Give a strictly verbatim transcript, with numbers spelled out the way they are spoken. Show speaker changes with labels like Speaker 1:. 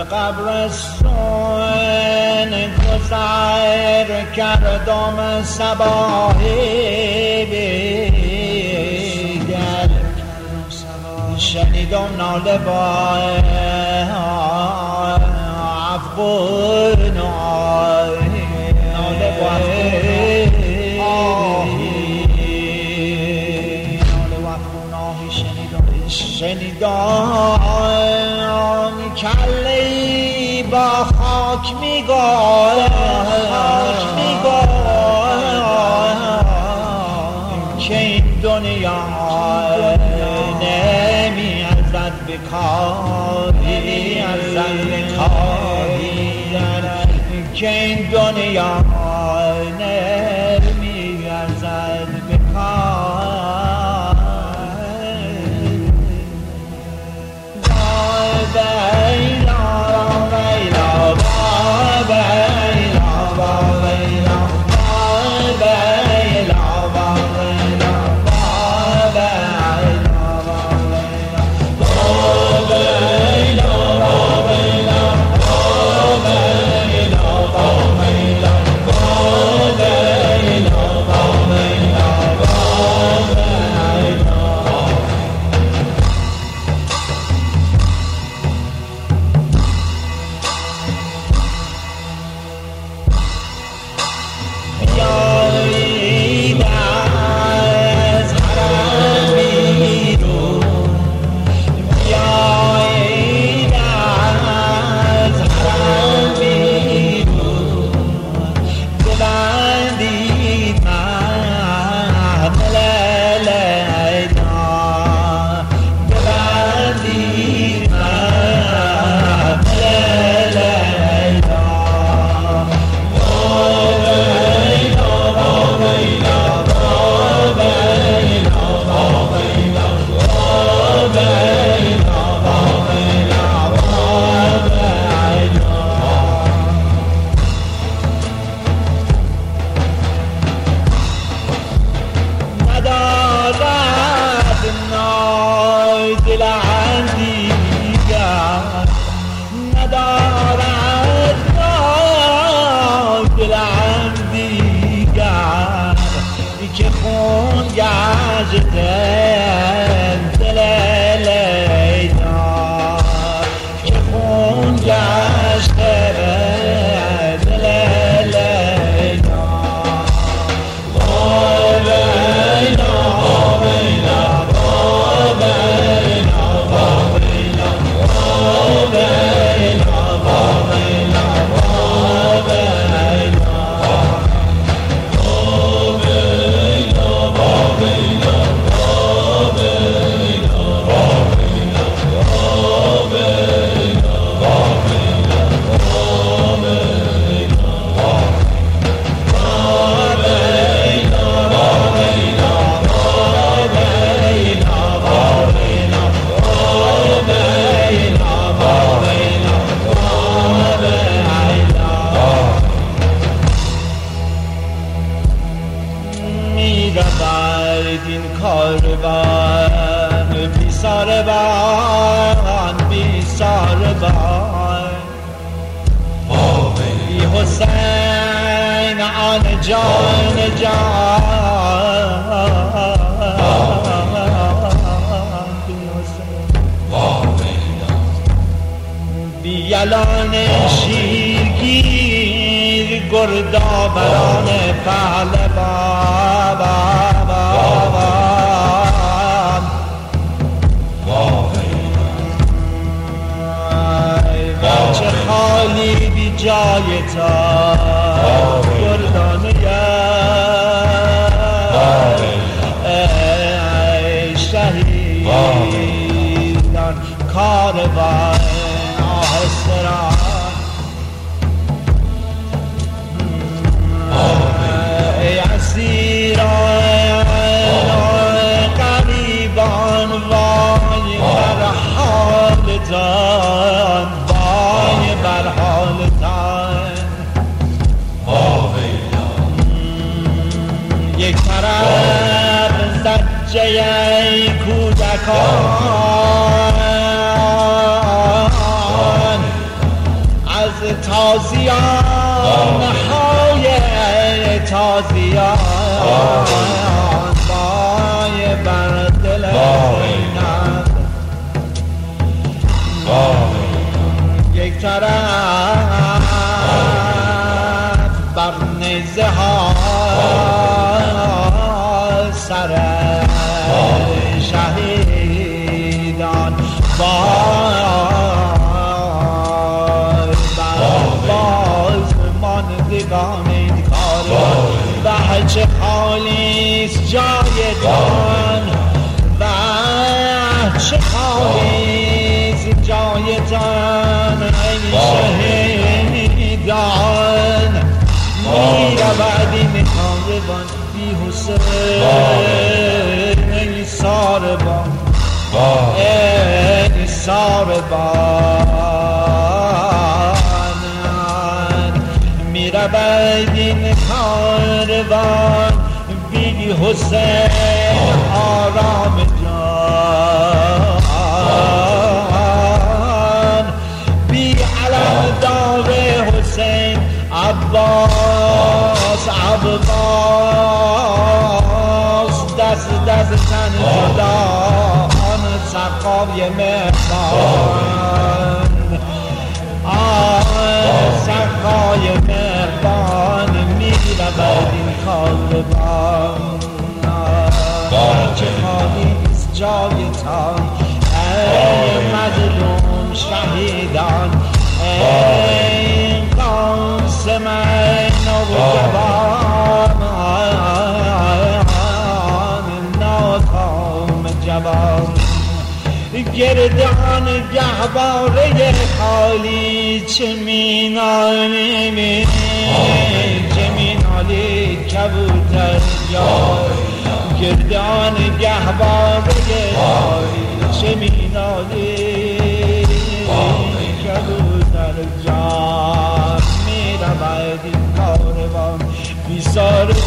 Speaker 1: قبرستان گذر کردم صباحی بیگر شنیدم ناله با عفو ناله با شنیدم کلی با خاک میگاه خاک میگاه که این دنیا نمی ازد بکاری ازد بکاری که این دنیا نمی ازد بکاری جان جان بیالان شیرگیر گردآوران پهلوان بچه خالی بی جای تا گردانه ای شهیدان کاروان آهستران ای اسیران غریبان وای بر حالتان وای بر حالتان یک طرف زجه کودکان تازیان های تازیان بای بر دل اینم یک طرف بر نیزه ها سر شهیدان بای بر باز ماندگان این کار بچه خالیست جایتان بچه خالیست جایتان ای شهیدان میرود این کاروان بی حسین ای ساربان ای ساربان میرود این کاروان بی حسین آرام جان بی علم دار حسین عباس عباس دست دست تن جدا آن سقای مهربان آن سقای مهربان میرود این کاروان چه خواهیست جایتان ای مظلوم شهیدان ای قاسم نوجوان ناکام جوان گردان گهواره خالی چه مینالی چه مینالی کبوتر جای گردان گهواره خالی چه مینالی کبوتر جای میرود این کاروان بیسار